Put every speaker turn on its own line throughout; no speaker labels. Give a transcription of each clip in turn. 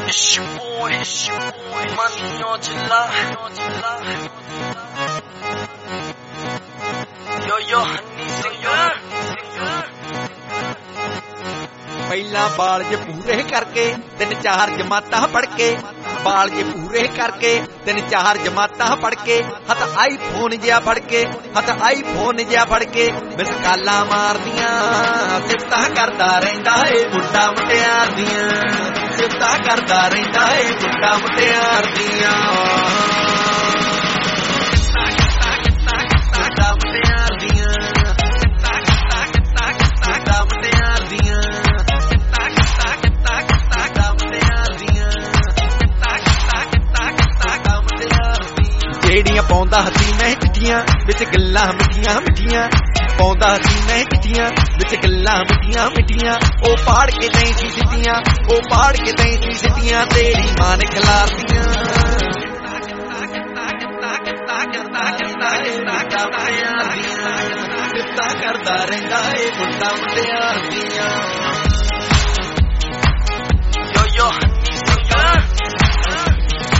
It's your boy, money on July. Yo, honey singer.
ਪਹਿਲਾਂ ਬਾਲ ਜੇ ਪੂਰੇ ਕਰਕੇ 3-4 ਜਮਾਤਾਂ ਪੜ ਕੇ ਬਾਲ ਜੇ ਪੂਰੇ ਕਰਕੇ 3-4 ਜਮਾਤਾਂ ਪੜ ਕੇ ਹੱਥ ਆਈਫੋਨ ਜਿਹਾ ਫੜ ਕੇ ਫੜ ਕੇ ਮਿਸ ਕਾਲਾਂ ਮਾਰਦੀਆਂ ਸਿਫਤਾਂ ਕਰਦਾ ਰਹਿੰਦਾ ਏ ਮੁੰਡਾ ਮੁਟਿਆਰ ਦੀਆਂ ਸਿਫਤਾਂ ਕਰਦਾ ਰਹਿੰਦਾ ਏ ਮੁੰਡਾ ਮੁਟਿਆਰ ਦੀਆਂ ਜਿਹੜੀਆਂ ਪਾਉਂਦਾ ਹੱਥੀ ਮੈਂ ਚਿੱਠੀਆਂ ਵਿੱਚ ਗੱਲਾਂ ਮਿੱਠੀਆਂ ਪਾਉਂਦਾ ਹੱਥੀ ਮੈਂ ਚਿੱਠੀਆਂ ਵਿੱਚ ਗੱਲਾਂ ਮਿੱਠੀਆਂ ਉਹ ਪਾੜ ਕੇ ਨਹੀਂ ਸੀ ਸਿੱਟੀਆਂ ਤੇਰੀ ਮਾਂ ਨੇ ਖਿਲਾਰਦੀਆਂ ਸਿਫਤਾਂ ਕਰਦਾ ਰਹਿੰਦਾ ਏ ਮੁੰਡਾ ਮੁਟਿਆਰ ਦੀਆਂ
Yo, honey singer.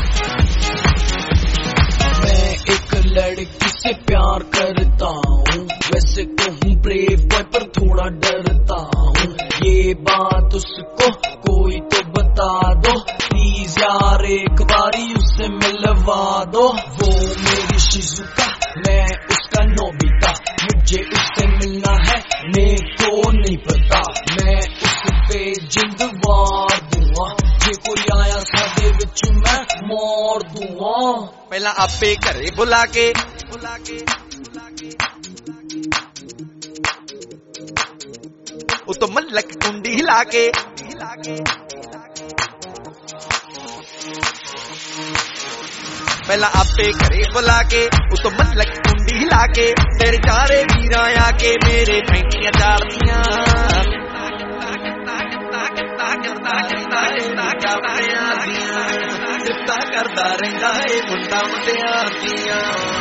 लड़की से प्यार करता हूँ वैसे तो हूँ ब्रेव बॉय पर थोड़ा डरता हूँ ये बात उसको कोई तो बता दो प्लीज यार एक बारी उससे मिलवा दो वो मेरी शिजुका मैं उसका नोबिता मुझे उससे मिलना है मेरे को नहीं पता मैं उस पे जिंद वार दूंगा जे कोई आया सादे विच मैं मार दूंगा
ਪਹਿਲਾਂ ਆਪੇ ਘਰੇ ਬੁਲਾ ਕੇ ਉਤੋਂ ਮਲਕ ਕੁੰਡੀ ਹਿਲਾ ਕੇ ਪਹਿਲਾਂ ਆਪੇ ਘਰੇ ਬੁਲਾ ਕੇ ਉਤੋਂ ਮਲਕ ਕੁੰਡੀ ਹਿਲਾ ਕੇ ਤੇਰੇ ਚਾਰੇ ਵੀਰਾਂ ਆ ਕੇ ਮੇਰੇ ਪੈਂਟੀਆਂ ਚਾੜਦੀਆਂ ਸਿਫਤਾਂ ਕਰਦਾ ਰਹਿੰਦਾ ਏ ਮੁੰਡਾ ਮੁਟਿਆਰ ਦੀਆਂ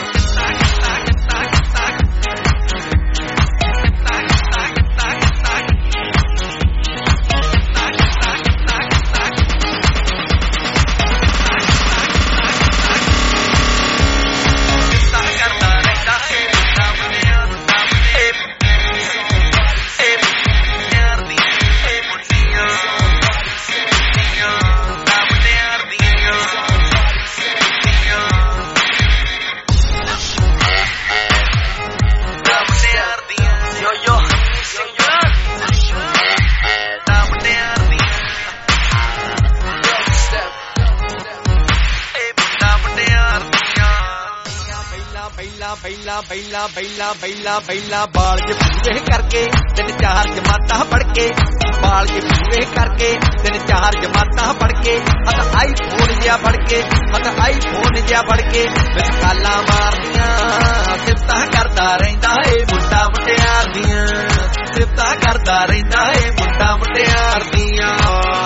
ਪਹਿਲਾਂ ਬਾਲ ਜੇ ਪੂਰੇ ਕਰਕੇ 3-4 ਜਮਾਤਾਂ ਪੜ ਕੇ ਬਾਲ ਜੇ ਪੂਰੇ ਕਰਕੇ 3-4 ਜਮਾਤਾਂ ਪੜ ਕੇ ਹੱਥ ਆਈਫੋਨ ਜਿਹਾ ਫੜ ਕੇ ਵਿੱਚ ਕਾਲਾਂ ਮਾਰਦੀਆਂ ਸਿਫਤਾਂ ਕਰਦਾ ਰਹਿੰਦਾ ਏ ਮੁੰਡਾ ਮੁਟਿਆਰ ਦੀਆਂ ਸਿਫਤਾਂ ਕਰਦਾ ਰਹਿੰਦਾ ਏ ਮੁੰਡਾ ਮੁਟਿਆਰ ਦੀਆਂ